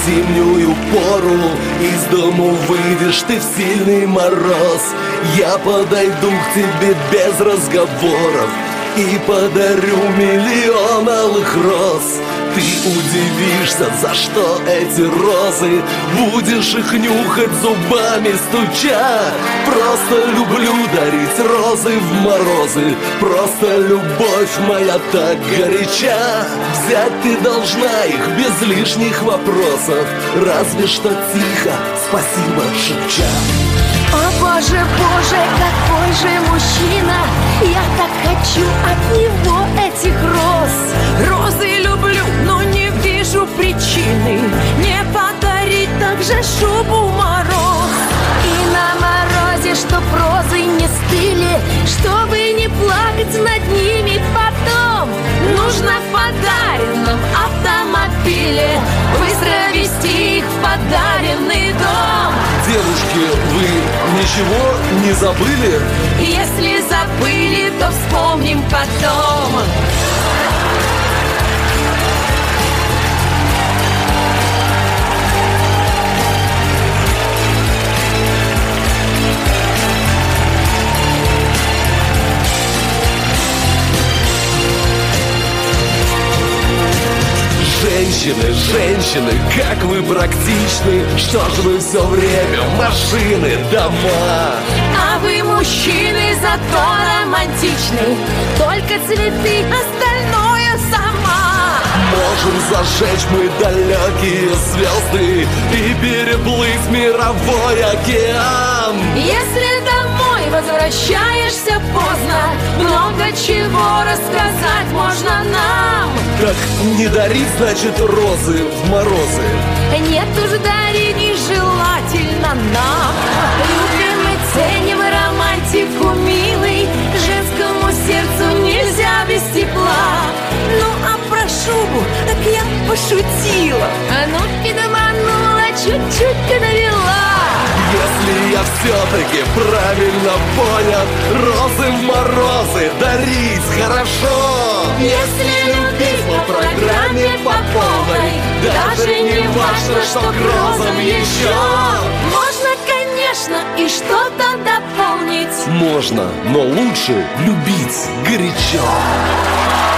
зимнюю пору из дому выйдешь ты в сильный мороз. Я подойду к тебе без разговоров и подарю миллион алых роз. Ты удивишься, за что эти розы, будешь их нюхать зубами стуча. Просто люблю дарить розы в морозы, просто любовь моя так горяча. Взять ты должна их без лишних вопросов, разве что тихо спасибо шепча. О боже, боже, какой же мужчина! Я так хочу от него этих роз. Розы люблю, но не вижу причины не подарить также шубу мороз. И на морозе, чтоб розы не стыли, чтобы не плакать над ними потом, нужно в подаренном автомобиле быстро везти их в подаренный дом. Девушки, вы ничего не забыли? Если забыли, то вспомним потом. Женщины, женщины, как вы практичны, что ж вы все время машины, дома. А вы, мужчины, зато романтичны, только цветы, остальное сама. Можем зажечь мы далекие звезды и переплыть мировой океан. Если домой возвращаешься поздно, много чего рассказать можно нам. Как не дарить, значит, розы в морозы? Нет уж, дарить нежелательно нам. Любим и ценим романтику, милый, женскому сердцу нельзя без тепла. Ну а про шубу, так я пошутила, а ну пидоманула, чуть-чуть ты навела. Если я все-таки правильно понял, розы в морозы дарить хорошо. Если любить по программе по полной, даже не важно, что к розам еще. Можно, конечно, и что-то дополнить. Можно, но лучше любить горячо.